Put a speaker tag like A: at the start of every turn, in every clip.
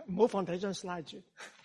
A: 唔好放第一張 slide 住。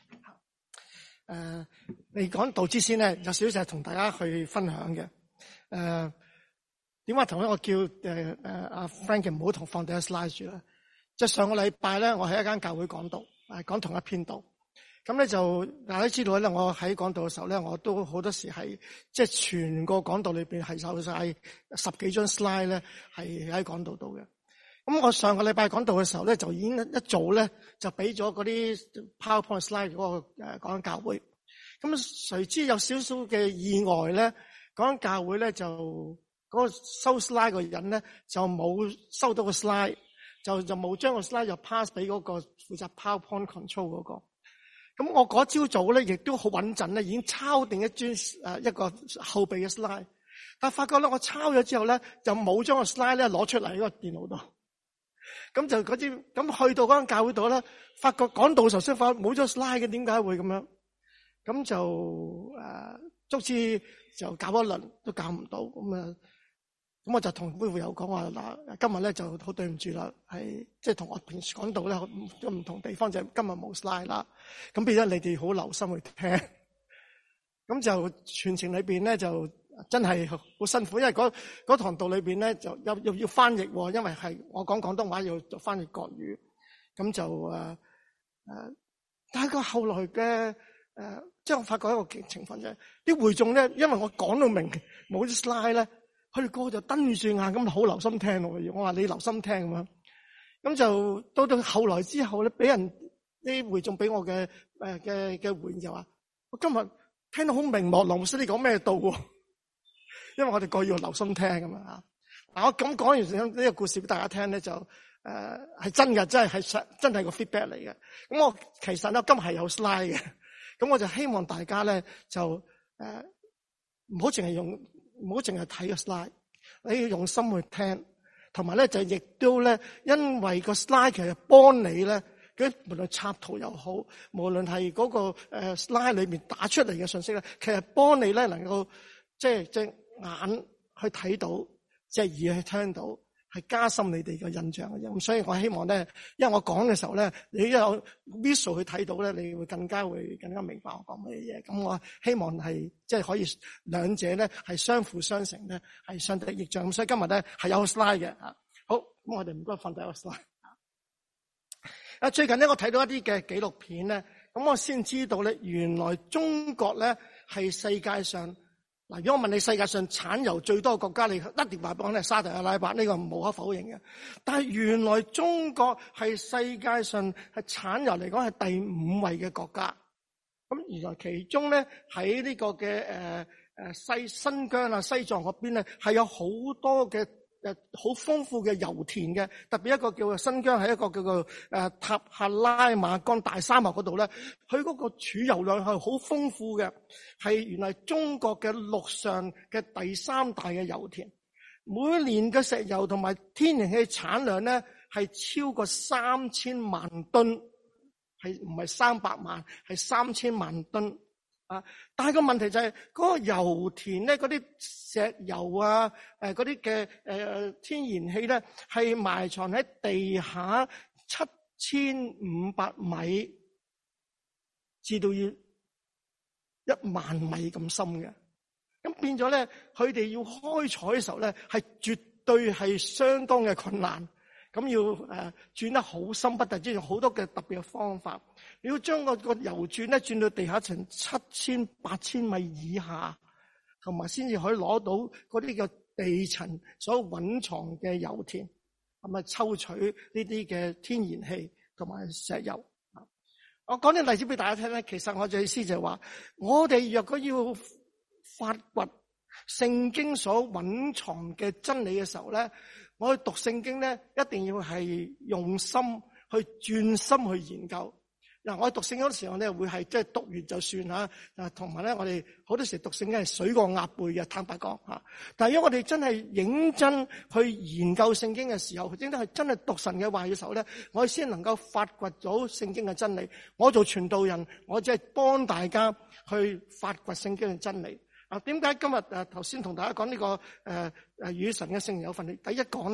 A: 你講道之先咧，有少少係同大家去分享嘅。點解同一個叫阿 Frank 唔好放第一 slide 住咧？即係上個禮拜咧，我喺一間教會講道，講同一篇道。咁咧就大家知道咧，我喺講道嘅時候咧，我都好多時係即係全個講道裏邊係有晒10幾張 slide 咧，係喺講道度嘅。咁我上個禮拜講道嘅時候咧，就已經一早咧就俾咗嗰啲 PowerPoint slide 嗰個講緊教會。咁誰知有少少嘅意外咧，講緊教會咧就嗰個收 slide 嘅人咧就冇收到個 slide， 就冇將個 slide 就 pass 俾嗰個負責 PowerPoint control 嗰個。咁我嗰朝早咧亦都好穩陣咧，已經抄定一個後備嘅 slide， 但係發覺咧我抄咗之後咧就冇將個 slide 咧攞出嚟喺個電腦度。咁就嗰啲咁去到嗰間教會度咧，發覺講道嘅時候先發覺冇咗 slide 嘅，點解會咁樣？咁就足之就搞一輪都搞唔到，咁我就同妹會友講話嗱，今日咧就好對唔住啦，係即係同我平時講道咧唔同地方，就係今日冇 slide 啦。咁變咗你哋好留心去聽，咁就全程裏邊咧就真係好辛苦，因為嗰堂道裏邊咧就要翻譯，因為係我講廣東話要翻譯國語，咁就但係個後來嘅即係我發覺一個情況啫，啲會眾咧，因為我講到明冇啲 slide 咧，佢哋個個就瞪住眼咁好留心聽咯。我話你留心聽咁樣，咁就到後來之後咧，俾人啲會眾俾我嘅回應就話，我今日聽到好明莫羅牧師你講咩道喎？因為我哋個要留心聽咁樣啊。嗱，我咁講完呢個故事俾大家聽咧，就係真嘅，真係個 feedback 嚟嘅。咁我其實咧今日係有 slide 嘅，咁我就希望大家咧就唔好淨係睇個 slide， 你要用心去聽，同埋咧就亦都咧，因為個 slide 其實幫你咧，無論插圖又好，無論係嗰個slide 裏面打出嚟嘅信息咧，其實幫你咧能夠即係隻眼去睇到，隻耳去聽到，係加深你哋嘅印象嘅啫。咁所以我希望咧，因為我講嘅時候咧，你一有 visual 去睇到咧，你會更加明白我講乜嘢。咁我希望係即係可以兩者咧係相輔相成咧，係相得益彰。咁所以今日咧係有 slide 嘅嚇。好，咁我哋唔該放第一個 slide。最近咧我睇到一啲嘅紀錄片咧，咁我先知道咧，原來中國咧係世界上嗱，如果我問你世界上產油最多嘅國家，你一定話俾我聽係沙特阿拉伯，呢個無可否認嘅。但係原來中國係世界上係產油嚟講係第5位嘅國家。咁原來其中咧喺呢個嘅新疆啊、西藏嗰邊咧係有好多嘅好豐富嘅油田嘅，特別一個叫做新疆係一個叫做塔克拉瑪干大沙漠嗰度咧，佢嗰個儲油量係好豐富嘅，係原來中國嘅陸上嘅第3大嘅油田，每年嘅石油同埋天然氣產量咧係超過3000萬噸，係唔係300萬，係3000萬噸。但係個問題就係嗰個油田咧，嗰啲石油啊，嗰啲嘅天然氣咧，係埋藏喺地下7500米至到要10000米咁深嘅。咁變咗咧，佢哋要開採嘅時候咧，係絕對係相當嘅困難。咁要轉得好深，不但止用好多嘅特別嘅方法，你要將個油轉咧轉到地下層7000、8000米以下，同埋先至可以攞到嗰啲嘅地層所蘊藏嘅油田，係咪抽取呢啲嘅天然氣同埋石油？我講啲例子俾大家聽咧，其實我嘅意思就係話，我哋若果要發掘聖經所蘊藏嘅真理嘅時候咧，我去讀聖經咧，一定要係用心去專心去研究。嗱，我讀聖經嗰時候咧，會係即係讀完就算吓，同埋咧，我哋好多時讀聖經係水過鴨背嘅，坦白講吓。但係如果我哋真係認真去研究聖經嘅時候，真係讀神嘅話嘅時候咧，我哋先能夠發掘到聖經嘅真理。我做傳道人，我只係幫大家去發掘聖經嘅真理。點解今日頭先同大家講呢個與神嘅聖靈有份？第一講咧，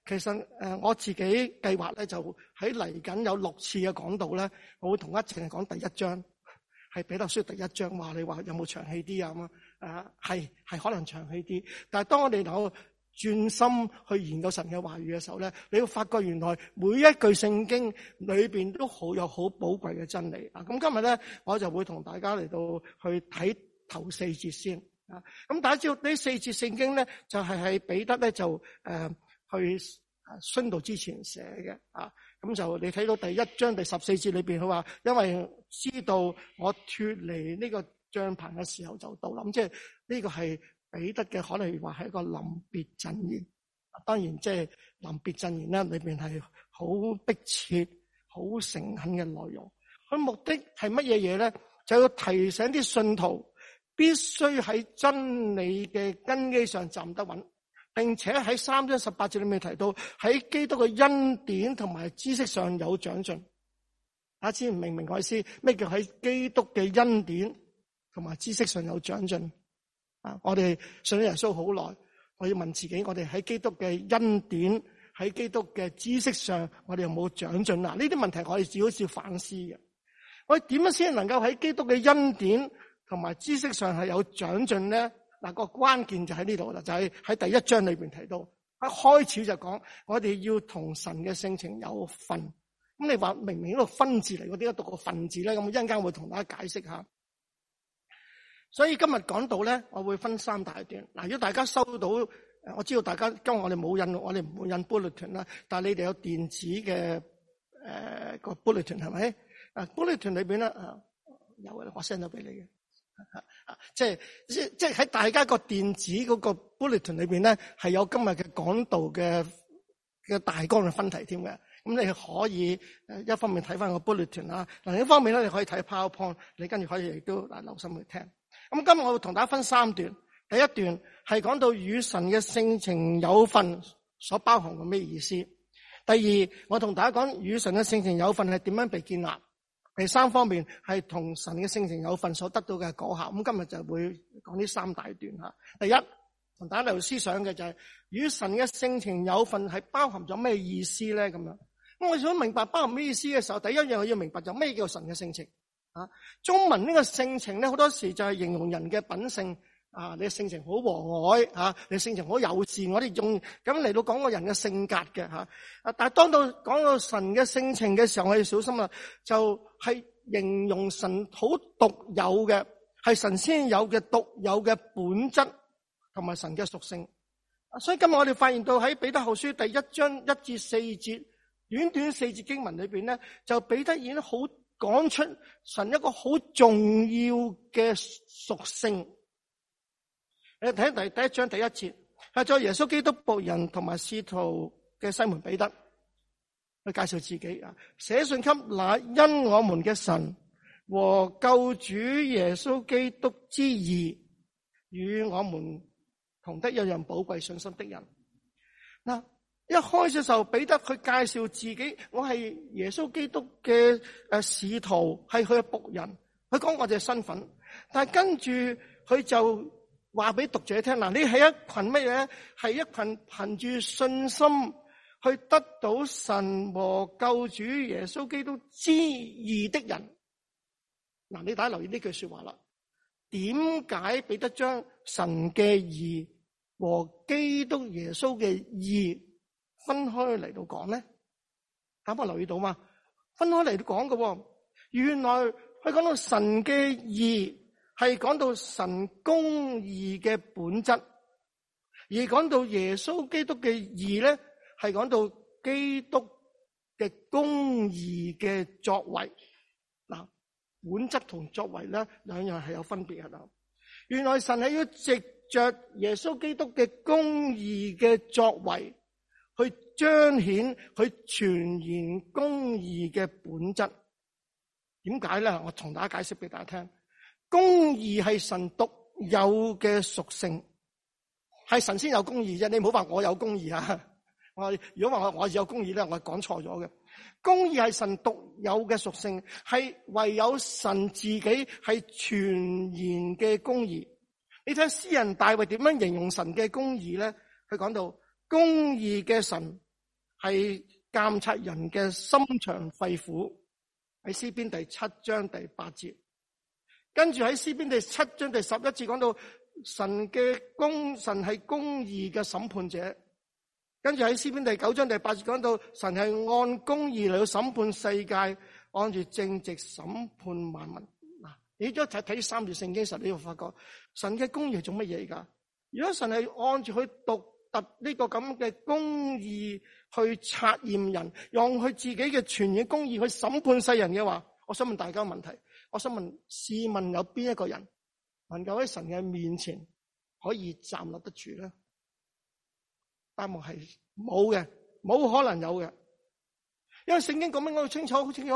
A: 其實我自己計劃咧，就喺嚟緊有6次嘅講道咧，我會同一淨係講第一章，係彼得書第一章。話你話有冇長氣啲啊？咁係可能長氣啲，但係當我哋能夠專心去研究神嘅話語嘅時候咧，你會發覺原來每一句聖經裏邊都有好寶貴嘅真理啊！咁今日咧，我就會同大家嚟到去睇頭4節先啊！咁大家知道呢4節聖經咧，就係喺彼得咧就去殉道之前寫嘅啊！咁就你睇到第1章第14節裏邊，佢話因為知道我脫離呢個帳篷嘅時候就到臨，即係呢個係彼得嘅可能話係一個臨別贈言。當然即係臨別贈言咧，裏邊係好迫切、好誠懇嘅內容。佢目的係乜嘢嘢咧？就要提醒啲信徒必須喺真理嘅根基上站得穩。並且喺3章18節裏面提到喺基督嘅恩典同埋知識上有長進。大家知唔明我意思？咩叫喺基督嘅恩典同埋知識上有長進？我哋信咗耶穌好耐，我要問自己：我哋喺基督嘅恩典、喺基督嘅知識上，我哋有冇長進？呢啲問題我哋只好要反思嘅。我哋點樣先能夠喺基督嘅恩典同埋知識上係有長進咧？個關鍵就喺呢度啦，就係喺第1章裏邊提到，一開始就講我哋要同神嘅性情有份。咁你話明明呢個分字嚟，我點解讀個份字咧？咁一陣間會同大家解釋下。所以今日講到咧，我會分3大段。如果大家收到，我知道大家今日我哋冇印，我哋唔會印 bulletin 啦，但係你哋有電子嘅個 bulletin 係咪？bulletin 裏邊咧有嘅，我 send 咗俾你嘅。即係喺大家個電子嗰個 bulletin 裏邊咧，係有今日嘅講道嘅大綱嘅分題添嘅。咁你可以一方面睇翻個 bulletin 啦，另一方面咧你可以睇 PowerPoint， 你跟住可以亦都留心去聽。咁今日我會同大家分3段。第一段係講到與神嘅性情有份所包含嘅咩意思。第二，我同大家講與神嘅性情有份係點樣被建立。第3方面係同神嘅性情有份所得到嘅果效。咁今日就會講呢3大段吓。第一，同大家嚟思想嘅就係與神嘅性情有份係包含咗咩意思咧？咁樣，咁我想明白包含咩意思嘅時候，第一樣我要明白就咩叫神嘅性情啊？中文呢個性情咧，好多時就係形容人嘅品性啊，你嘅性情好和藹啊，你嘅性情好友善，我哋用咁嚟到講個人嘅性格嘅吓。但係當到講到神嘅性情嘅時候，我要小心啦，就係形容神好獨有嘅，係神先有嘅獨有嘅本質同埋神嘅屬性。所以今日我哋發現到喺彼得後書第1章1至4節，短短4節經文裏邊咧，就彼得已經好講出神一個好重要嘅屬性。你睇第1章第1節，係在耶穌基督僕人同埋使徒嘅西門彼得去介紹自己啊，寫信給那因我們嘅神和救主耶穌基督之義與我們同得一樣寶貴信心的人。嗱，一開始嘅時候，彼得去介紹自己，我係耶穌基督嘅使徒，係佢嘅僕人，佢講我哋嘅身份。但係跟住佢就話俾讀者聽，嗱，你係一群乜嘢？係一群憑住信心去得到神和救主耶穌基督之義的人。嗱，你大家留意呢句說話啦。點解彼得將神嘅義和基督耶穌嘅義分開嚟到講咧？大家留意到嘛？分開嚟到講嘅，原來佢講到神嘅義係講到神公義嘅本質，而講到耶穌基督嘅義咧，係講到基督嘅公義嘅作為。嗱，本質同作為咧，兩樣係有分別嘅。原來神係要藉着耶穌基督嘅公義嘅作為，去彰顯佢全然公義嘅本質。點解咧？我同大家解釋俾大家聽。公義係神獨有嘅屬性，係神先有公義啫。你唔好話我有公義啊！如果話我有公義咧，我係講錯咗嘅。公義係神獨有嘅屬性，係唯有神自己係全然嘅公義。你睇詩人大衛點樣形容神嘅公義咧？佢講到公義嘅神係監察人嘅心腸肺腑，喺詩篇第7章第8節。跟住喺詩篇第7章第11節講到神係公義嘅審判者。跟住喺詩篇第9章第8節講到神係按公義嚟到審判世界，按住正直審判萬民。嗱，你再睇3段聖經時，你會發覺神嘅公義係做乜嘢噶？如果神係按住佢獨特呢個咁嘅公義去察驗人，用佢自己嘅全然公義去審判世人嘅話，我想問大家個問題，我想問，試問有邊一個人能夠喺神嘅面前可以站立得住咧？答案係冇嘅，冇可能有嘅，因為聖經講得好清楚，好清楚，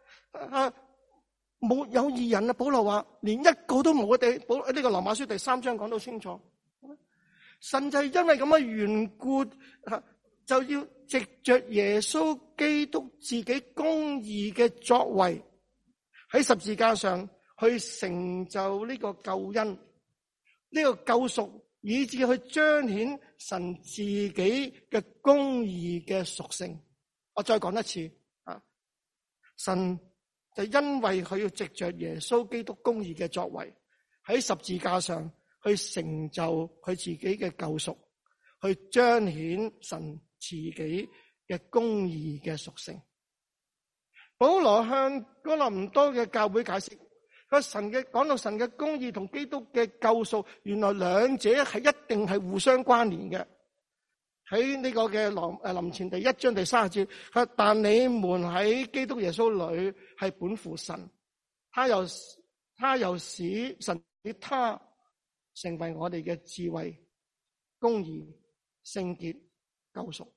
A: 冇有義人啊！保羅話連一個都冇。我哋呢個羅馬書第3章講到清楚，神就係因為咁嘅緣故，就要藉着耶穌基督自己公義嘅作為，喺十字架上去成就呢個救恩，呢個救贖，以致去彰顯神自己嘅公義嘅屬性。我再講一次，神就因為佢要藉着耶穌基督公義嘅作為，喺十字架上去成就佢自己嘅救贖，去彰顯神自己嘅公義嘅屬性。保羅向哥林多嘅教會解釋，講到神嘅公義同基督嘅救贖，原來兩者係一定係互相關聯嘅。喺呢個嘅林前第1章第30節，但你們喺基督耶穌裏係本乎神，他又使神以他成為我哋嘅智慧、公義、聖潔、救贖。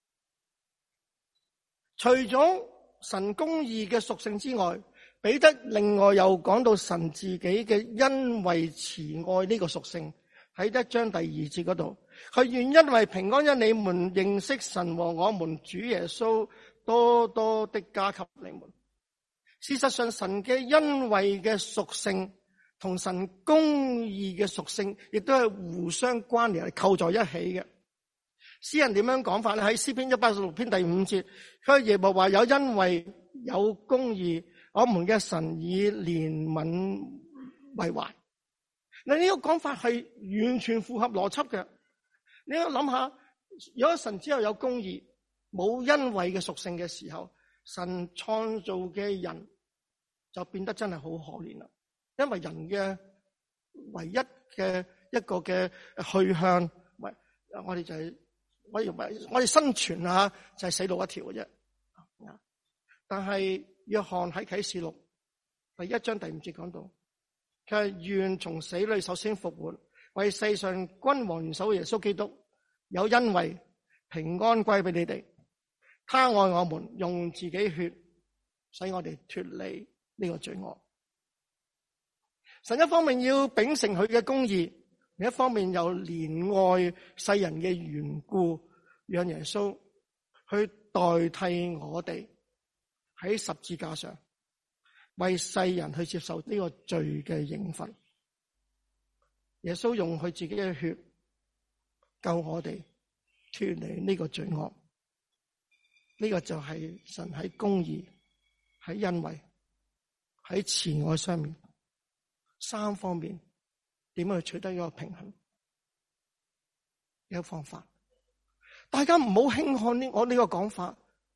A: 除咗神公義嘅屬性之外，彼得另外又講到神自己嘅恩惠慈愛呢個屬性，喺1章第2節嗰度，佢願因為平安，因你們認識神和我們主耶穌，多多的加給你們。事實上，神嘅恩惠嘅屬性同神公義嘅屬性，亦都係互相關聯，係扣在一起嘅。詩人點樣講法咧？喺詩篇116篇第5節，佢耶和華有恩惠有公義，我們嘅神以憐憫為懷。嗱，呢個講法係完全符合邏輯嘅。你要諗下，如果神只有公義，冇恩惠嘅屬性嘅時候，神創造嘅人就變得真係好可憐啦。因為人嘅唯一嘅一個嘅去向，我哋就係我哋生存啊，就係死路一條嘅啫。但係約翰喺啟示錄第1章第5節講到，佢係願從死裏首先復活，為世上君王元首耶穌基督有恩惠平安歸俾你哋。他愛我們，用自己血使我哋脫離呢個罪惡。神一方面要秉承佢嘅公義，另一方面又憐愛世人嘅緣故，讓耶穌去代替我哋喺十字架上為世人去接受呢個罪嘅刑罰。耶穌用佢自己嘅血救我哋脫離呢個罪惡。呢個就係神喺公義、喺恩惠、喺慈愛上面三方面點樣去取得一個平衡一個方法。大家唔好輕看我呢個講法，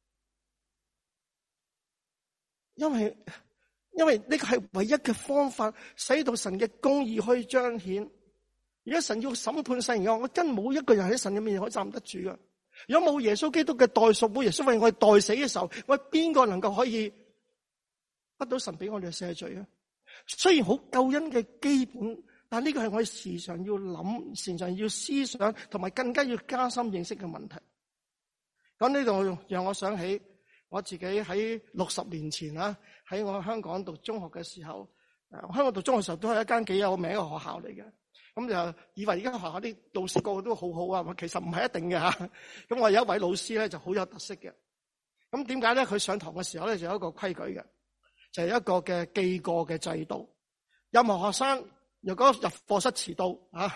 A: 因為呢個係唯一嘅方法，使到神嘅公義可以彰顯。如果神要審判世人，我真冇一個人喺神嘅面前可以站得住㗎。如果冇耶穌基督嘅代贖，冇耶穌為我哋代死嘅時候，我邊個能夠可以得到神俾我哋嘅赦罪啊？雖然好救恩嘅基本，但呢個係我哋時常要諗、時常要思想，同埋更加要加深認識嘅問題。咁呢度讓我想起我自己喺60年前啊，喺我香港讀中學嘅時候，香港讀中學嘅時候都係一間幾有名嘅學校嚟嘅。咁就以為而家學校啲老師個個都好好啊，其實唔係一定嘅吓。咁我有一位老師咧就好有特色嘅。咁點解咧？佢上堂嘅時候咧就有一個規矩嘅，就係一個嘅記過嘅制度。任何學生如果入課室遲到啊，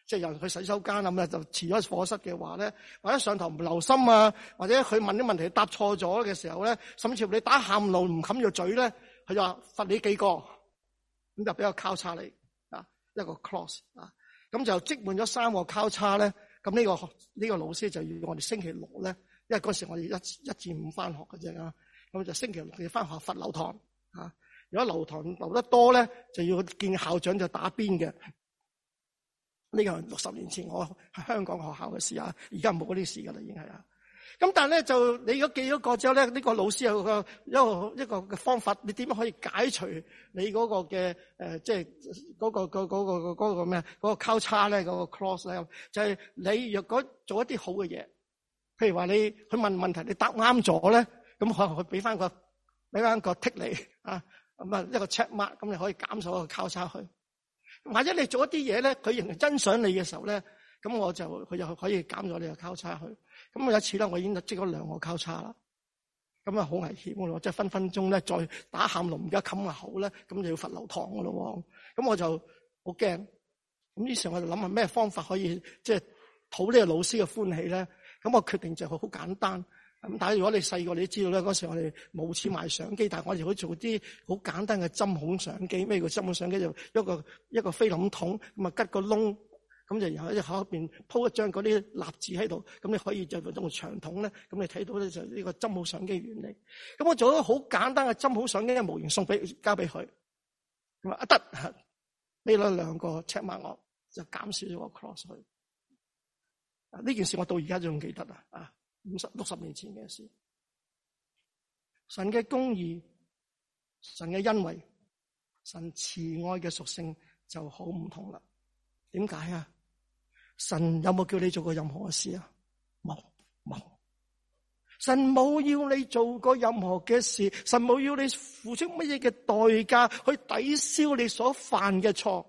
A: 即係有人去洗手間咁就遲咗課室嘅話咧，或者上堂唔留心啊，或者佢問啲問題答錯咗嘅時候咧，甚至乎你打喊路唔冚住嘴咧，佢就話罰你幾個，咁就俾個交叉你啊，一個 cross 啊，咁就積滿咗3個交叉咧，咁呢個老師就要我哋星期6咧，因為嗰時我哋一至5翻學嘅啫啊，咁就星期6要翻學罰留堂啊，如果留堂留得多咧，就要見校長就打邊嘅。呢個60年前我喺香港學校嘅事啊，而家冇嗰啲事噶啦，已經係啊。咁但係咧就你如果記咗個之後咧，呢個老師有一個嘅方法，你點樣可以解除你嗰個嘅即係嗰個咩嗰個交叉咧，嗰個 cross 咧，就係你若果做一啲好嘅嘢，譬如話你去問問題，你答啱咗咧，咁可能佢俾翻個剔你啊，咁啊一個 check mark，咁你可以減少一個交叉去。或者你做一啲嘢咧，佢仍然欣賞你嘅時候咧，咁佢就可以減咗你嘅交叉去。咁有一次咧，我已經積咗2個交叉啦。咁啊好危險嘅咯，即係分分鐘咧再打喊路，而家冚下口咧，咁就要罰留堂嘅咯。咁我就好驚。咁於是我就諗下咩方法可以即係討呢個老師嘅歡喜咧。咁我決定就好簡單。咁但係如果你細個你都知道咧，嗰時我哋冇錢買相機，但係我哋可以做啲好簡單嘅針孔相機。咩叫針孔相機？就一個菲林筒，咁啊吉個窿，咁就然後喺後邊鋪一張嗰啲蠟紙喺度，咁你可以就用長筒咧，咁你睇到咧就呢個針孔相機原理。咁我做咗好簡單嘅針孔相機嘅模型交俾佢，咁啊得，俾咗2個 check mark，我就減少咗個 cross 去。呢件事我到而家仲記得啊！60年前嘅事，神嘅公義、神嘅恩惠、神慈愛嘅屬性就好唔同啦。點解啊？神有冇叫你做過任何嘅事啊？冇。神冇要你做過任何嘅事，神冇要你付出乜嘢嘅代價去抵消你所犯嘅錯。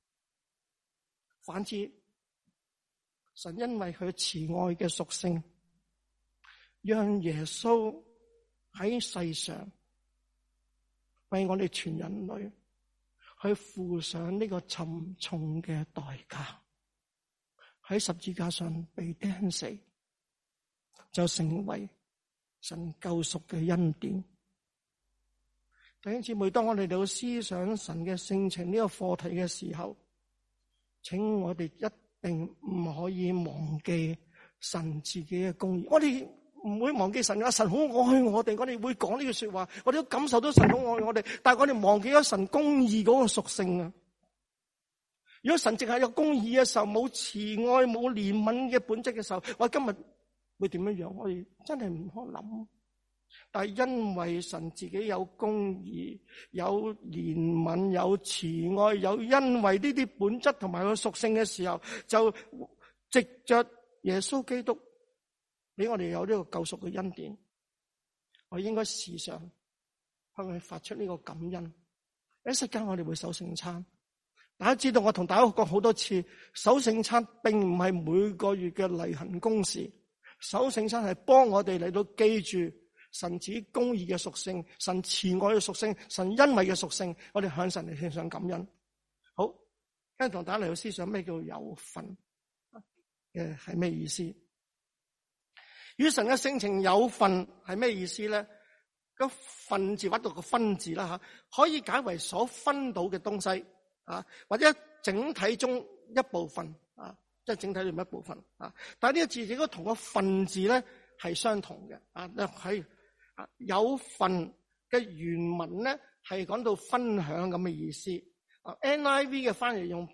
A: 反之，神因為佢慈愛嘅屬性，讓耶穌喺世上為我哋全人類去付上呢個沉重嘅代價，喺十字架上被釘死，就成為神救贖嘅恩典。弟兄姊妹，當我哋到思想神嘅性情呢個課題嘅時候，請我哋一定唔可以忘記神自己嘅公義。我哋唔會忘記神啊！神好愛我哋，我哋會講呢句說話，我哋都感受到神好愛我哋。但係我哋忘記咗神公義嗰個屬性啊！如果神淨係有公義嘅時候，冇慈愛、冇憐憫嘅本質嘅時候，我哋今日會點樣樣？我哋真係唔可諗。但係因為神自己有公義、有憐憫、有慈愛、有恩惠呢啲本質同埋個屬性嘅時候，就藉着耶穌基督俾我哋有呢個救贖嘅恩典，我應該時常向佢發出呢個感恩。一陣間我哋會守聖餐，大家知道我同大家講好多次，守聖餐並唔係每個月嘅例行公事，守聖餐係幫我哋嚟到記住神自己公義嘅屬性、神慈愛嘅屬性、神恩惠嘅屬性，我哋向神嚟獻上感恩。好，跟住同大家嚟到思想咩叫有份嘅係咩意思？與神嘅性情有份係咩意思咧？個分字或者個分字啦吓，可以解為所分到嘅東西啊，或者整體中一部分啊，即係整體裏面一部分啊。但係呢個字應該同個分字咧係相同嘅啊，係有份嘅原文咧係講到分享咁嘅意思。NIV 嘅翻譯用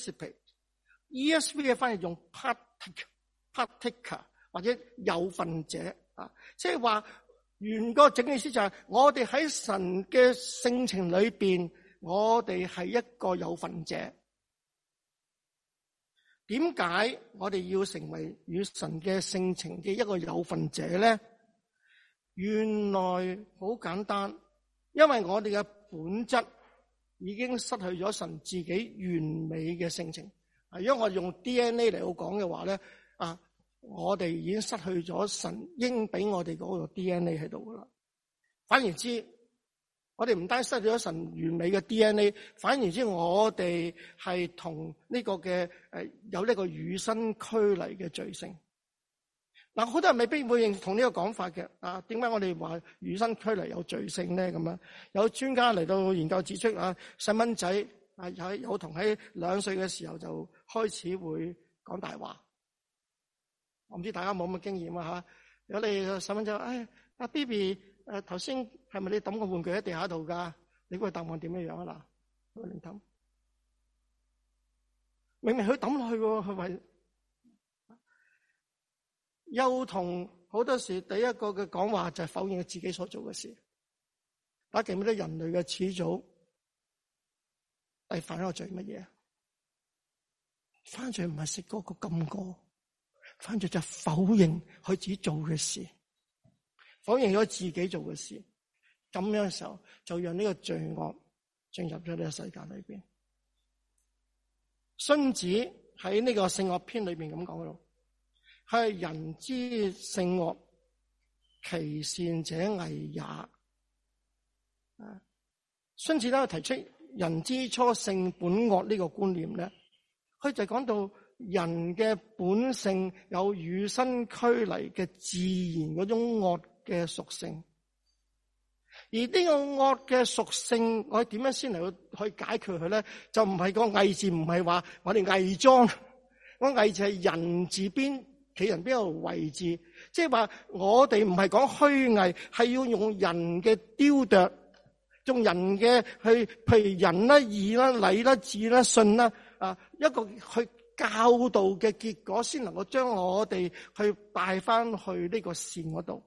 A: participate，ESV 嘅翻譯用 partaker 或者有份者啊，即係話原個整個意思就係我哋喺神嘅性情裏邊，我哋係一個有份者。點解我哋要成為與神嘅性情嘅一個有份者咧？原來好簡單，因為我哋嘅本質已經失去咗神自己完美嘅性情。如果我用 DNA 嚟到講嘅話咧，我哋已經失去咗神應俾我哋嗰個 DNA 喺度噶啦。反而之， 我哋唔單失去咗神完美嘅 DNA， 反而之我哋係同呢個嘅有呢個與生俱嚟嘅罪性。嗱，好多人未必會認同呢個講法嘅。點解我哋話與生俱嚟有罪性咧？咁樣有專家嚟到研究指出細蚊仔有同喺2歲嘅時候就開始會講大話。我唔知大家冇乜經驗啊。如果你細蚊仔阿 BB 頭先係咪你抌個玩具喺地下度㗎？你估個答案點樣樣啊？嗱，亂抌，明明佢抌落去喎，係咪？幼童好多時第一個嘅講話就係否認自己所做嘅事。大家記唔記得人類嘅始祖係犯咗個罪乜嘢？犯罪唔係食嗰個禁果，犯罪就係否認佢自己做嘅事，否認咗自己做嘅事。咁樣嘅時候就讓呢個罪惡進入咗呢個世界裏邊。荀子喺呢個聖樂篇裏邊咁講咯。係人之性惡，其善者偽也。荀子咧提出人之初性本惡呢個觀念咧，佢就講到人嘅本性有與生俱嚟嘅自然嗰種惡嘅屬性，而呢個惡嘅屬性，我哋點樣先嚟去解決佢咧？就唔係個偽字，唔係話我哋偽裝，個偽字係人字邊。企人邊個位置，即係話我哋唔係講虛偽，係要用人嘅雕琢，用人嘅去，譬如仁啦、義啦、禮啦、智啦、信啦，一個去教導嘅結果，先能夠將我哋去帶翻去呢個善嗰度。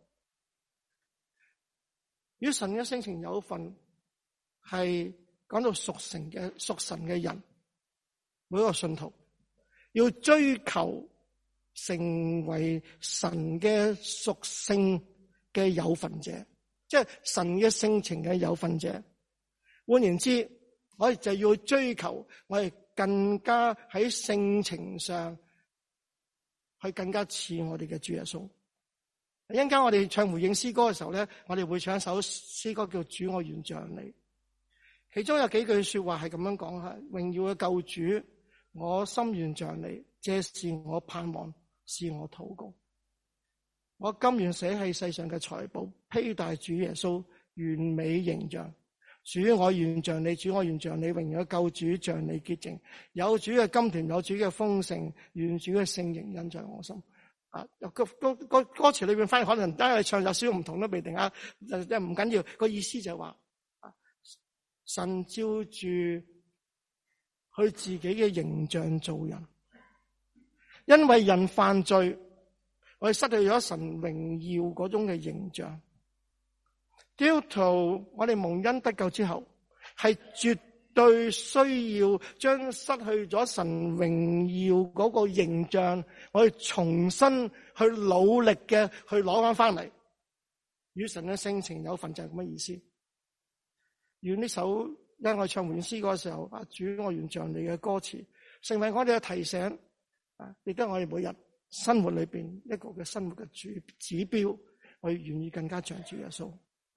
A: 與神嘅性情有份，係講到屬神嘅人，每一個信徒要追求成為神嘅屬性嘅有份者，即係神嘅性情嘅有份者。換言之，我哋就要追求我哋更加喺性情上去更加似我哋嘅主耶穌。一陣間我哋唱回應詩歌嘅時候咧，我哋會唱一首詩歌叫主我願像你，其中有幾句說話係咁樣講吓：榮耀嘅救主，我心願像你，這是我盼望，是我禱告。我甘願捨棄世上嘅財寶，披戴主耶穌完美形象。主我願像你，主我願像你，榮耀救主像你潔淨。有主嘅甘甜，有主嘅豐盛，願主嘅聖靈印在我心。歌詞裏邊翻譯可能都係唱有少少唔同都未定啊，唔緊要。個意思就係話，神照住佢自己嘅形象做人。因為人犯罪，我哋失去咗神榮耀嗰種嘅形象。基督徒，我哋蒙恩得救之後，係絕對需要將失去咗神榮耀嗰個形象，我哋重新去努力嘅去攞翻嚟。與神嘅性情有份就係咁嘅意思。願呢首因我唱回應詩歌嘅時候，主我願像你嘅歌詞，成為我哋嘅提醒。亦都係我哋每日生活裏邊一個嘅生活嘅指標，我哋願意更加像主耶穌。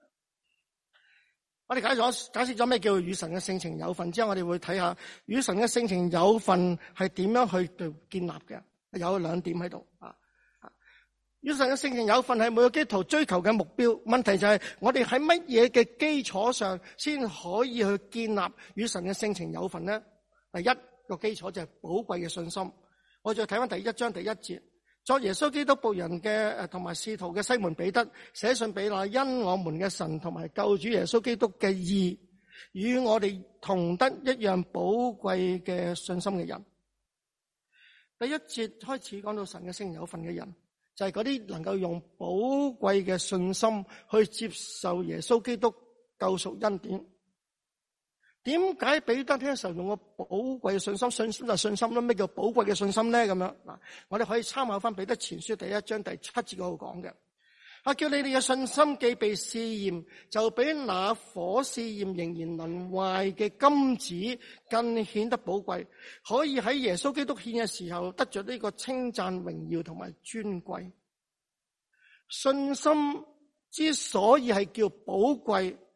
A: 我哋解釋咗咩叫與神嘅性情有份之後，我哋會睇下與神嘅性情有份係點樣去建立嘅。有2點喺度。與神嘅性情有份係每個基督徒追求嘅目標。問題就係我哋喺乜嘢嘅基礎上先可以去建立與神嘅性情有份呢？第一個基礎就係寶貴嘅信心。我再睇翻第1章第1節，作耶穌基督僕人嘅同埋使徒嘅西門彼得寫信俾那因我們嘅神同埋救主耶穌基督嘅義與我哋同得一樣寶貴嘅信心嘅人。第1節開始講到神嘅性情有份嘅人，就係嗰啲能夠用寶貴嘅信心去接受耶穌基督救贖恩典。點解彼得聽嘅時候用個寶貴嘅信心？信心就信心啦。咩叫寶貴嘅信心咧？咁樣嗱，我哋可以參考翻彼得前書第1章第7節嗰度講嘅。叫你哋嘅信心既被試驗，就比那火試驗仍然能壞嘅金子更顯得寶貴，可以喺耶穌基督獻嘅時候得着呢個稱讚、榮耀同埋尊貴。信心之所以係叫寶貴，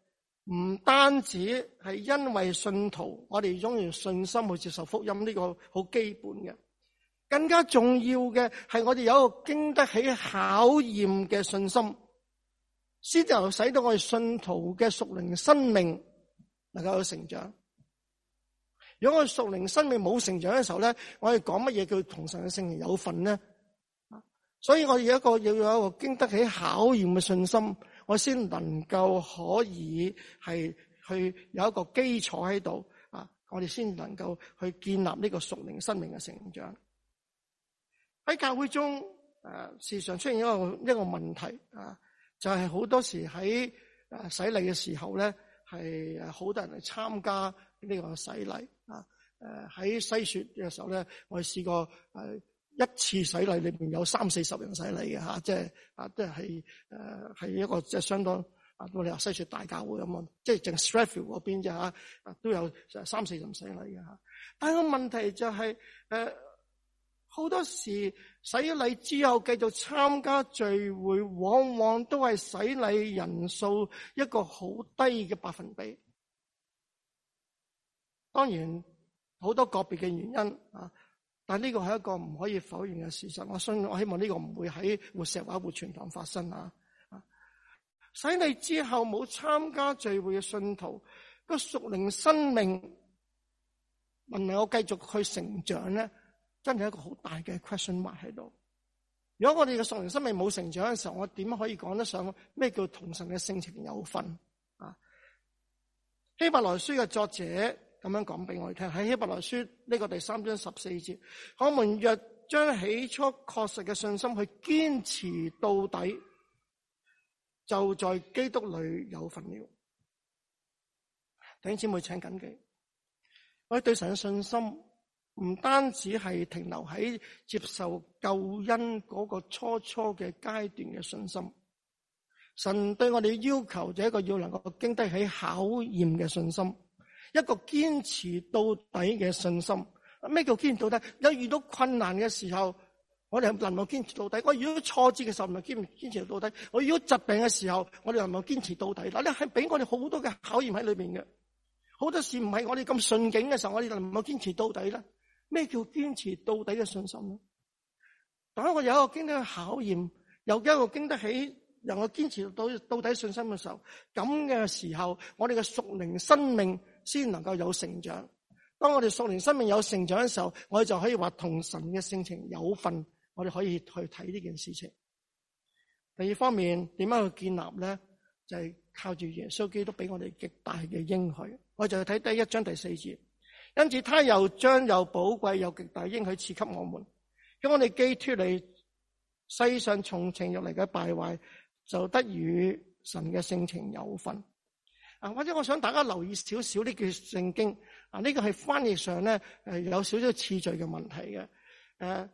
A: 唔單止係因為信徒，我哋擁有信心去接受福音，呢個好基本嘅。更加重要嘅係我哋有一個經得起考驗嘅信心，先至使到我哋信徒嘅屬靈生命能夠有成長。如果我哋屬靈生命冇成長嘅時候咧，我哋講乜嘢叫同神嘅聖靈有份咧？所以我哋要有一個經得起考驗嘅信心，我先能夠可以係去有一個基礎喺度啊！我哋先能夠去建立呢個屬靈生命嘅成長。喺教會中，時常出現一個問題啊，就係好多時喺洗禮嘅時候咧，係好多人嚟參加呢個洗禮啊。喺西雪嘅時候咧，我哋試過一次洗禮裏邊有30-40人洗禮嘅吓，即係都係一個即係相當我哋話西雪大教會咁啊，即係淨 Strathfield 嗰邊啫吓，都有3-4人洗禮嘅吓。但係個問題就係好多時洗禮之後繼續參加聚會，往往都係洗禮人數一個好低嘅百分比。當然好多個別嘅原因啊。但呢個係一個唔可以否認嘅事實，我希望呢個唔會喺活石或活泉堂發生啊！洗禮之後冇參加聚會嘅信徒，個屬靈生命能唔能夠繼續去成長咧？真係一個好大嘅 question mark 喺度。如果我哋嘅屬靈生命冇成長嘅時候，我點可以講得上咩叫同神嘅性情有份啊？希伯來書嘅作者咁樣講俾我哋聽，喺希伯來書呢個第3章14節，我們若將起初確實嘅信心去堅持到底，就在基督裏有份了。弟兄姊妹請謹記，我哋對神嘅信心唔單止係停留喺接受救恩嗰個初嘅階段嘅信心，神對我哋嘅要求就係一個要能夠經得起考驗嘅信心。一個堅持到底嘅信心。咩叫堅持到底？有遇到困難嘅時候，我哋能夠堅持到底；我遇到挫折嘅時候，能夠堅持到底；我遇到疾病嘅時候，我哋能夠堅持到底。嗱，呢係俾我哋好多嘅考驗喺裏邊嘅。好多事唔係我哋咁順境嘅時候，我哋能夠堅持到底咧。咩叫堅持到底嘅信心咧？當我有一個經得起考驗，有一個經得起能夠堅持到底信心嘅時候，咁嘅時候，我哋嘅屬靈生命先能夠有成長。當我哋屬靈生命有成長嘅時候，我哋就可以話同神嘅性情有份。我哋可以去睇呢件事情。第二方面，點樣去建立咧？就係靠住耶穌基督俾我哋極大嘅應許。我就去睇第1章第4節。因此，他又將又寶貴又極大應許賜給我們，咁我哋既脫離世上從情欲嚟嘅敗壞，就得與神嘅性情有份。或者我想大家留意少少呢句聖經。呢個係翻譯上咧有少少次序嘅問題嘅。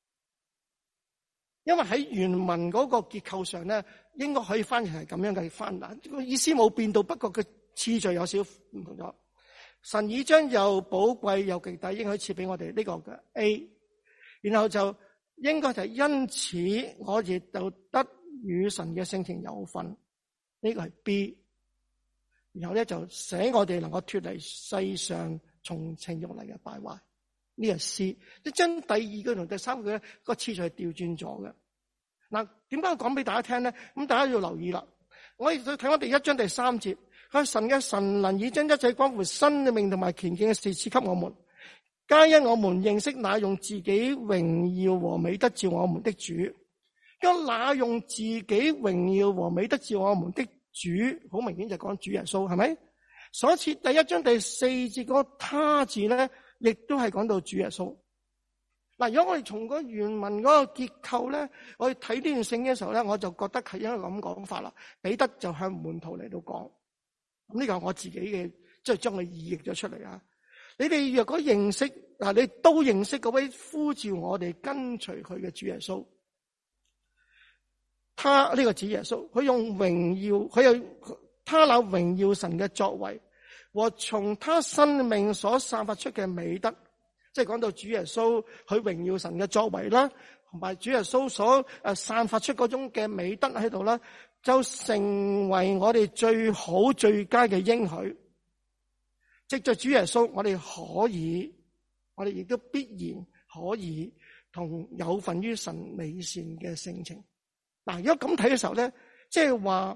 A: 因為喺原文嗰個結構上咧，應該可以翻譯係咁樣嘅翻譯，個意思冇變到，不過個次序有少唔同咗。神已將又寶貴又極大應許賜俾我哋，呢個嘅 A， 然後就應該就係因此我亦就得與神嘅性情有份，呢個係 B。然後咧就使我哋能夠脫離世上從情欲嚟嘅敗壞，呢個係 C。你將第二句同第三句咧個次序係調轉咗嘅。嗱，點解我講俾大家聽咧？咁大家要留意啦。我哋再睇我哋1章第3節，佢神嘅神能已將一切關乎生命同埋虔敬嘅事賜給我們，皆因我們認識那用自己榮耀和美德召我們的主。因那用自己榮耀和美德召我們的主，好明顯就講主耶穌，係咪？所以第1章第4節嗰個他字咧，亦都係講到主耶穌。嗱，如果我哋從個原文嗰個結構咧，我哋睇呢段聖經嘅時候咧，我就覺得係應該咁講法啦。彼得就向門徒嚟到講，咁呢個係我自己嘅，即係將佢意譯咗出嚟啊！你哋若果認識，你都認識嗰位呼召我哋跟隨佢嘅主耶穌。他呢個主耶穌，佢用榮耀，佢有他那榮耀神嘅作為，和從他生命所散發出嘅美德，即係講到主耶穌佢榮耀神嘅作為啦，同埋主耶穌所散發出嗰種嘅美德喺度啦， 就成為我哋最好最佳嘅應許。藉着主耶穌，我哋亦都必然可以同有份於神美善嘅性情。嗱，如果咁睇嘅時候咧，即係話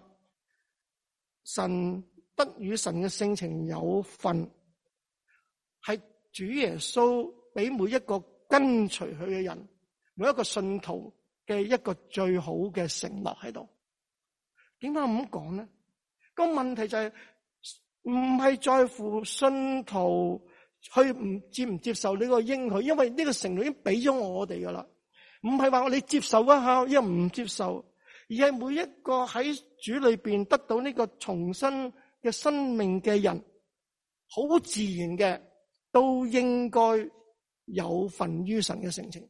A: 神得與神嘅性情有份，係主耶穌俾每一個跟隨佢嘅人，每一個信徒嘅一個最好嘅承諾喺度。點解咁講咧？個問題就係唔係在乎信徒去唔接受呢個應許，因為呢個承諾已經俾咗我哋噶啦。唔係話我哋接受一下，又唔接受，而係每一個喺主裏邊得到呢個重生嘅生命嘅人，好自然嘅都應該有份於神嘅性情，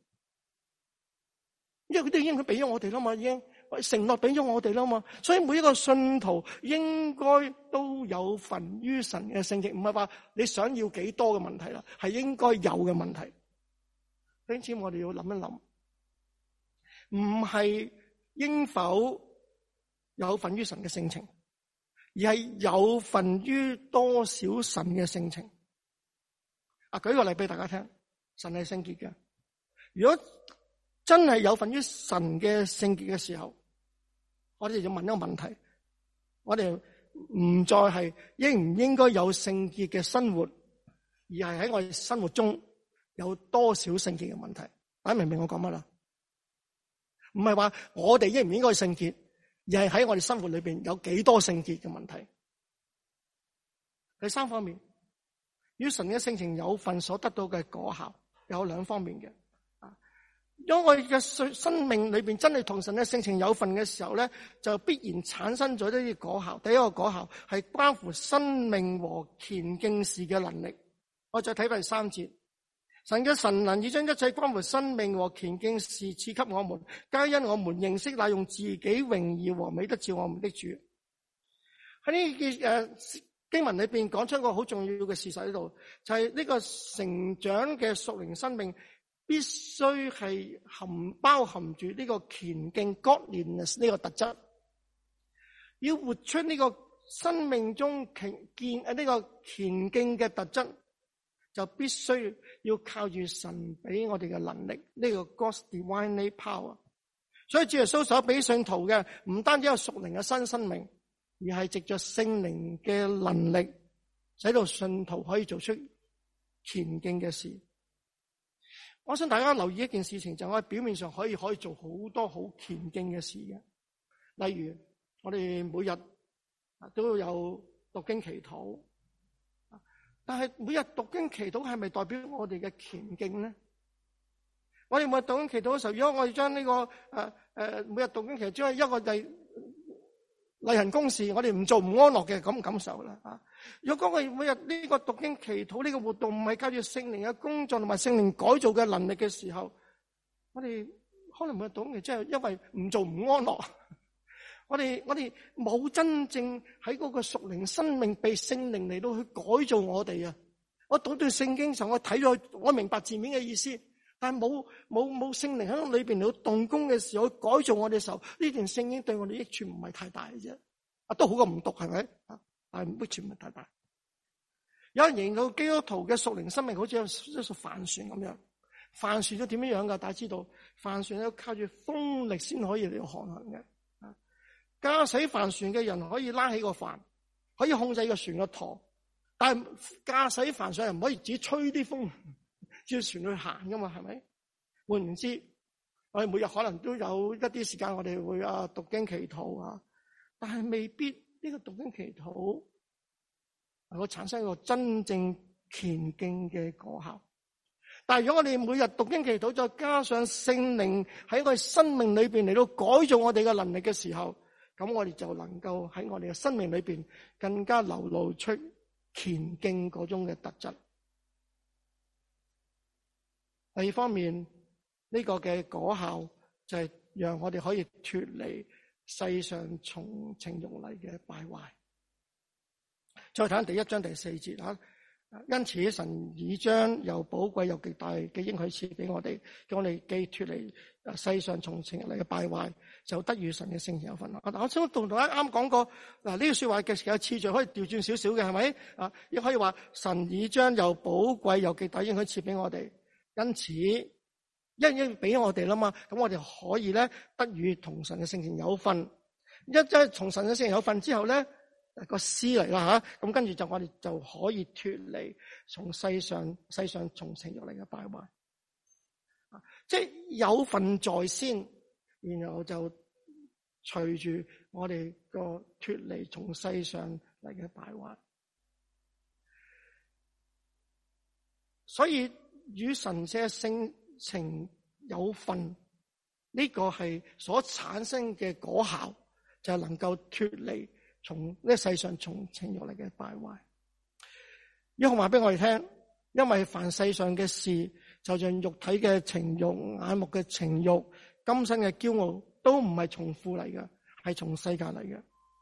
A: 因為佢哋已經佢俾咗我哋啦嘛，已經承諾俾咗我哋啦嘛，所以每一個信徒應該都有份於神嘅性情，唔係話你想要幾多嘅問題啦，係應該有嘅問題。因此我哋要諗一諗，唔係應否有份於神嘅性情，而係有份於多少神嘅性情。舉個例俾大家聽，神係聖潔嘅，如果真係有份於神嘅聖潔嘅時候，我哋就問一個問題，我哋唔再係應唔應該有聖潔嘅生活，而係喺我哋生活中有多少聖潔嘅問題。大家明唔明我講乜啦？唔係話我哋應唔應該聖潔，而係喺我哋生活裏邊有幾多聖潔嘅問題。第三方面，與神嘅性情有份所得到嘅果效有兩方面嘅。如果我哋嘅生命裏邊真係同神嘅性情有份嘅時候咧，就必然產生咗呢啲果效。第一個果效係關乎生命和虔敬事嘅能力。我再睇第3節，神嘅神能已將一切關乎生命和虔敬事賜給我們，皆因我們認識那用自己榮耀和美德召我們的主。喺呢件經文裏邊講出一個好重要嘅事實喺度，就係呢個成長嘅屬靈生命必須係包含住呢個虔敬 godliness 呢個特質，要活出呢個生命中呢個虔敬嘅特質，就必須要靠住神俾我哋嘅能力，呢個 God's divine power。所以主耶穌所俾信徒嘅唔單止有屬靈嘅新生命，而係藉着聖靈嘅能力，使到信徒可以做出虔敬嘅事。我想大家留意一件事情，就係我哋表面上可以做好多好虔敬嘅事嘅，例如我哋每日都有讀經祈禱，但係每日讀經祈禱係咪代表我哋嘅虔敬咧？我哋每日讀經祈禱嘅時候，如果我哋將呢個每日讀經祈禱將係一個例行公事，我哋唔做唔安樂嘅咁感受啦。如果我哋每日呢個讀經祈禱呢個活動唔係靠住聖靈嘅工作同埋聖靈改造嘅能力嘅時候，我哋可能每日讀經即係因為唔做唔安樂。我哋冇真正喺嗰個屬靈生命被聖靈嚟到去改造我哋啊！我讀對聖經嘅時候，我睇咗，我明白字面嘅意思，但係冇聖靈喺裏邊嚟到動工嘅時候，改造我哋嘅時候，呢段聖經對我哋益處唔係太大嘅啫。都好過唔讀係咪？但係益處唔係太大。有人形容基督徒嘅屬靈生命好似一艘帆船咁樣，帆船都點樣噶？大家知道，帆船要靠住風力先可以嚟到航行嘅。駕駛帆船嘅人可以拉起個帆，可以控制個船個舵，但係駕駛帆船人唔可以只吹啲風，照船去行噶嘛？係咪？換言之，我哋每日可能都有一啲時間，我哋會讀經祈禱啊，但係未必呢個讀經祈禱能夠產生一個真正虔敬嘅果效。但係如果我哋每日讀經祈禱，再加上聖靈喺我哋生命裏邊嚟到改造我哋嘅能力嘅時候，咁我哋就能夠喺我哋嘅生命裏邊更加流露出虔敬嗰種嘅特質。第二方面，呢個嘅果效就係讓我哋可以脫離世上從情欲嚟嘅敗壞。再睇下第1章第4節因此神已將又寶貴又極大嘅應許賜俾我哋，叫我哋既脫離世上從情欲嚟嘅敗壞，就得與神嘅聖情有份。嗱，我想同大家啱講過，嗱呢個說話嘅時候次序可以調轉少少嘅，係咪？啊，亦可以話神已將又寶貴又極大應許賜俾我哋，因此一俾我哋啦嘛，咁我哋可以咧得與同神嘅聖情有份。一從神嘅聖情有份之後咧，個詩嚟啦吓，咁跟住就我哋就可以脫離從世上從情欲嚟嘅敗壞，即係有份在先，然後就隨住我哋個脫離從世上嚟嘅敗壞。所以與神嘅聖情有份，呢個係所產生嘅果效，就係能夠脫離從呢世上從情欲嚟嘅敗壞。約翰話俾我哋聽，因為凡世上嘅事，就像肉體嘅情欲、眼目嘅情欲、今生嘅驕傲，都唔係從父嚟嘅，係從世界嚟嘅。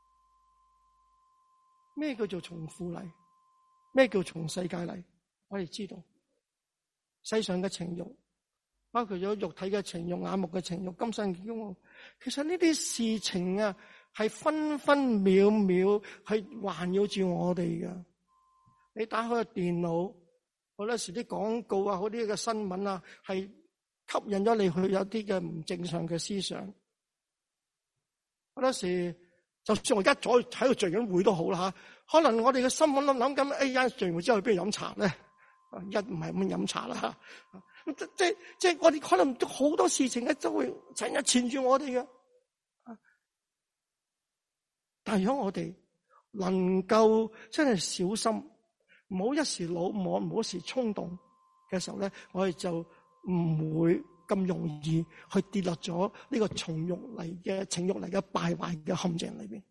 A: 咩叫做從父嚟？咩叫從世界嚟？我哋知道世上嘅情欲，包括咗肉體嘅情欲、眼目嘅情欲、今生嘅驕傲。其實呢啲事情啊，係分分秒秒係環繞住我哋嘅。你打開個電腦，好多時啲廣告啊，好啲嘅新聞啊，係吸引咗你去有啲嘅唔正常嘅思想。好多時，就算我而家喺度聚緊會都好啦吓，可能我哋嘅心諗緊，哎呀，聚會之後去邊度飲茶咧？一唔係咁飲茶啦吓，即係我哋可能好多事情咧都會成日纏住我哋嘅。但係如果我哋能夠真係小心，唔好一時魯莽，唔好一時衝動嘅時候咧，我哋就唔會咁容易去跌落咗呢個情欲嚟嘅敗壞嘅陷阱裏邊。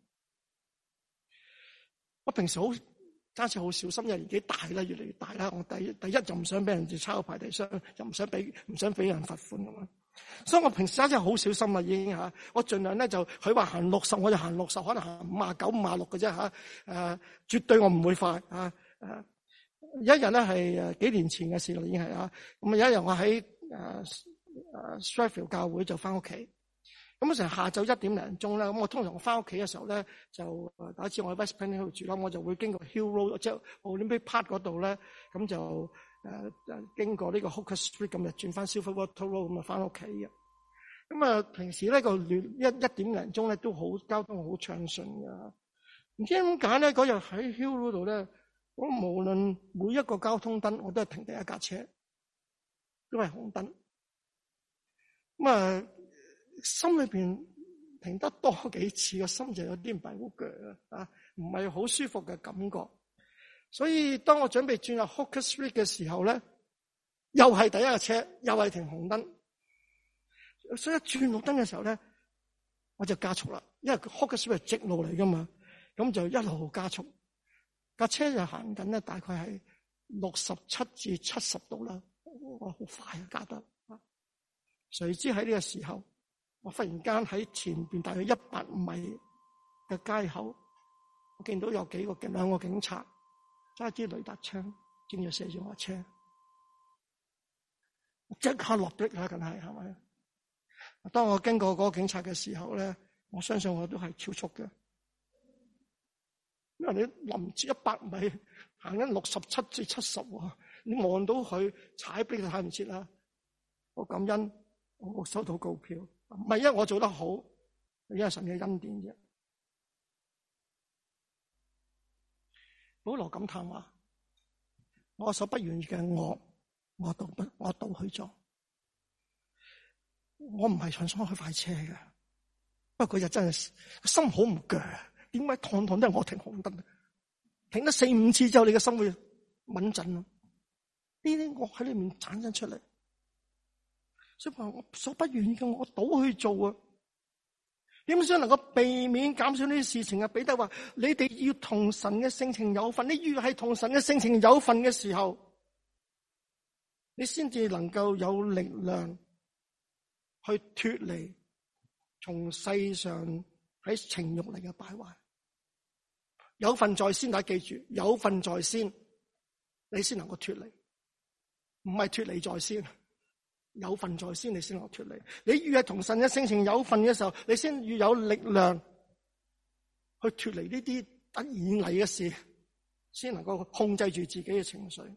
A: 我平時揸車好小心，因為年紀大啦，越嚟越大啦。我第一就唔想俾人哋抄牌底箱，又唔想俾人罰款咁樣。所以我平時揸車好小心啦，已經吓。我盡量咧就佢話行60，我就行60，可能行59、56嘅啫吓。絕對我唔會快啊。有一日咧係幾年前嘅事啦，已經係啊。咁有一日我喺Strathfield 教會就翻屋企。咁成下晝1點零鐘咧，咁我通常我翻屋企嘅時候咧，就第一次我喺 West Penny 度住啦，我就會經過 Hill Road 即係 Olympic Park 嗰度咧，咁就經過呢個 Hooker Street 咁就轉翻 Silver Water Road 咁啊翻屋企嘅。咁啊平時咧個1點零鐘咧都好交通好暢順㗎。唔知點解咧嗰日喺 Hill Road 度咧，我無論每一個交通燈我都係停第一架車，都係紅燈。咁啊〜心裏邊停得多幾次，個心就有啲唔係好鋸啊，唔係好舒服嘅感覺。所以當我準備轉入 Hooker Street 嘅時候咧，又係第一架車，又係停紅燈。所以一轉綠燈嘅時候咧，我就加速啦，因為 Hooker Street 係直路嚟噶嘛，咁就一路加速。架車就行緊咧，大概係67至70度啦，我好快啊，加得。誰知喺呢個時候，我忽然間喺前邊大約100米嘅街口，我見到有兩個警察揸支雷達槍，正要射住我車，即刻落逼啦，梗係咪？當我經過嗰個警察嘅時候咧，我相信我都係超速嘅，因為你臨住100米行緊67至70，你望到佢踩逼就睇唔切啦。我感恩我冇收到告票。唔係因為我做得好，因為神嘅恩典啫。保羅感嘆話：我所不願意嘅我都去做。我唔係想開快車嘅，不過嗰日真係心好唔鋸。點解趟趟都係我停紅燈？停得4、5次之後，你嘅心會穩陣咯。呢啲我喺裏面產生出嚟。所以話我所不願意嘅，我倒去做啊！點想能夠避免減少呢啲事情啊？彼得話：你哋要同神嘅性情有份，你越係同神嘅性情有份嘅時候，你先至能夠有力量去脫離從世上喺情欲嚟嘅敗壞。有份在先，大家記住，有份在先。 你先能夠脫離，唔係脫離在先，有份在先，你先能夠脫離。你越係同神嘅性情有份嘅時候，你先越有力量去脫離呢啲突然嚟嘅事，先能夠控制住自己嘅情緒。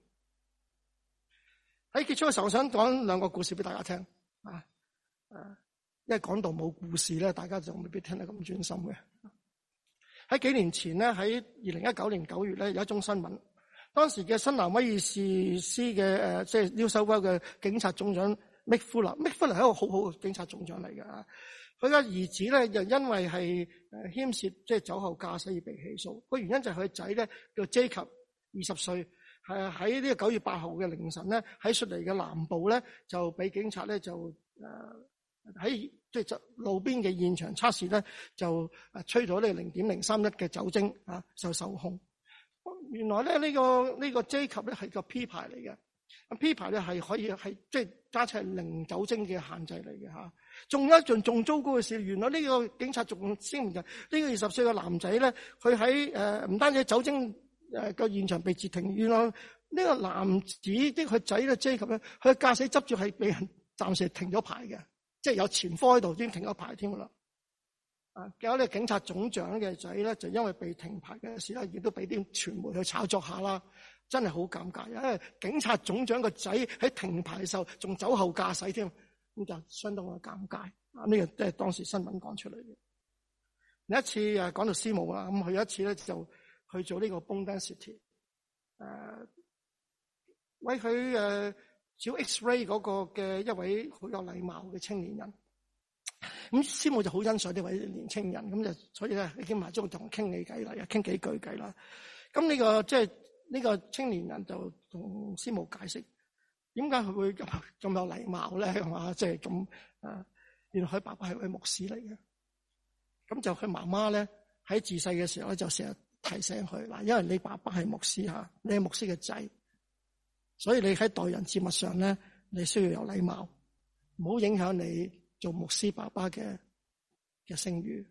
A: 喺結束嘅時候，我想講兩個故事俾大家聽啊！因為講到冇故事咧，大家就未必聽得咁專心嘅。喺幾年前咧，喺2019年9月咧，有一宗新聞。當時嘅新南威爾士司嘅即係 New South Wales 嘅警察總長 Mick Fuller 係一個好好嘅警察總長嚟嘅啊！佢嘅兒子咧，就因為係牽涉即係酒後駕駛而被起訴。個原因就係佢仔咧叫 Jacob 20歲。係喺呢個9月8號嘅凌晨咧，喺雪梨嘅南部咧，就俾警察咧就喺即係路邊嘅現場測試咧，就吹咗呢0.031嘅酒精啊，就受控。原來咧呢個 Jacob 咧係個 P 牌嚟嘅，P 牌咧係可以係即係揸車係零酒精嘅限制嚟嘅嚇。仲有一樣仲糟糕嘅事，原來呢個警察仲聲明就呢個20歲嘅男仔咧，佢喺唔單止酒精個現場被截停，原來呢個男子即係佢仔咧 Jacob 咧，佢嘅駕駛執照係俾人暫時停咗牌嘅，即係有前科喺度已經停咗牌添啦。結果呢警察總長嘅仔咧，就因為被停牌嘅事咧，亦都俾啲傳媒去炒作下啦，真係好尷尬。因為警察總長個仔喺停牌嘅時候仲酒後駕駛添，咁就相當嘅尷尬。呢個即係當時新聞講出嚟嘅。有一次講到師母啦，咁佢有一次咧就去做呢個 Bone Density， 為佢照 X-ray 嗰個嘅一位好有禮貌嘅青年人。咁師母就好欣賞呢位年青人，咁就所以咧經埋咗同傾幾偈啦，又傾幾句偈啦。咁呢個即係呢個青年人就同師母解釋，點解佢會咁有禮貌咧？係嘛，即係咁原來佢爸爸係位牧師嚟嘅。咁就佢媽媽咧喺自細嘅時候咧就成日提醒佢嗱，因為你爸爸係牧師吓，你係牧師嘅仔，所以你喺待人接物上咧，你需要有禮貌，唔好影響你做牧師爸爸嘅聲譽。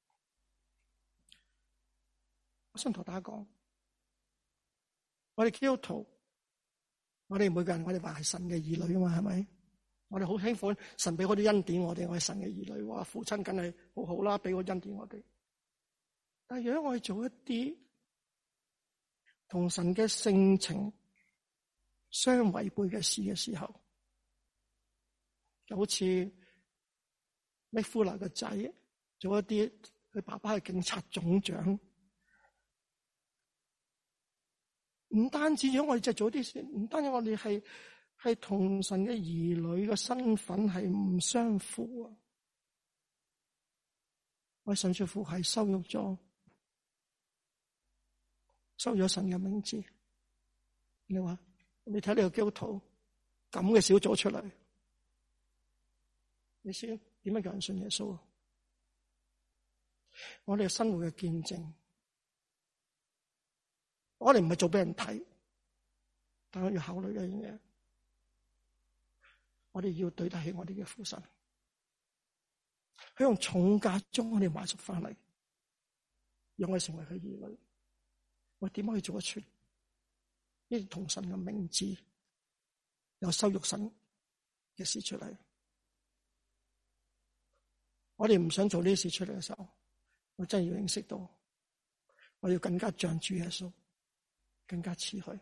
A: 我想同大家講，我哋基督徒，我哋每個人，我哋話係神嘅兒女啊嘛，係咪？我哋好興奮，神俾我啲恩典我哋，我係神嘅兒女，話父親梗係好好啦，俾個恩典我哋。但係如果我哋做一啲同神嘅性情相違背嘅事嘅時候，就好似Mick Fuller個仔做一啲，佢爸爸係警察總長，唔單止如果我哋就做啲事，唔單止我哋係同神嘅兒女嘅身份係唔相符啊！我甚至乎係羞辱咗神嘅名字。你話你睇呢個基督徒咁嘅小組出嚟，你先點樣叫人信耶穌啊？我哋生活嘅見證，我哋唔係做俾人睇，但係要考慮一樣嘢，我哋要對得起我哋嘅父神，佢用重價將我哋買贖翻嚟，讓我哋成為佢兒女。我點可以做得出呢啲同神嘅名字有羞辱神嘅事出嚟？我哋唔想做呢啲事出嚟嘅時候，我真係要認識到，我要更加像主耶穌，更加似佢。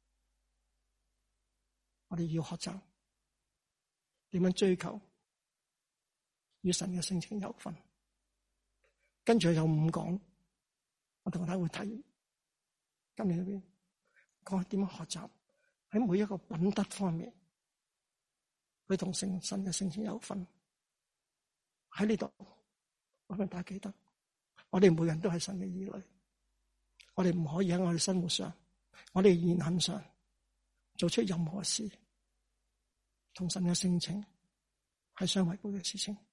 A: 我哋要學習點樣追求與神嘅性情有份。跟住有5講，我同大家會睇。今年裏邊講點樣學習喺每一個品德方面，佢同神嘅性情有份。喺呢度，我想大家記得，我哋每人都係神嘅兒女，我哋唔可以喺我哋生活上、我哋言行上做出任何事同神嘅性情係相違背嘅事情。